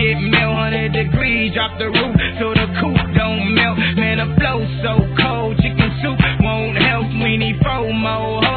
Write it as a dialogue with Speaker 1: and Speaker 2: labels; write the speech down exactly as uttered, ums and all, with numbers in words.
Speaker 1: get melt, one hundred degrees, drop the roof so the coop don't melt. Man, the flow so cold, chicken soup won't help. We need four more.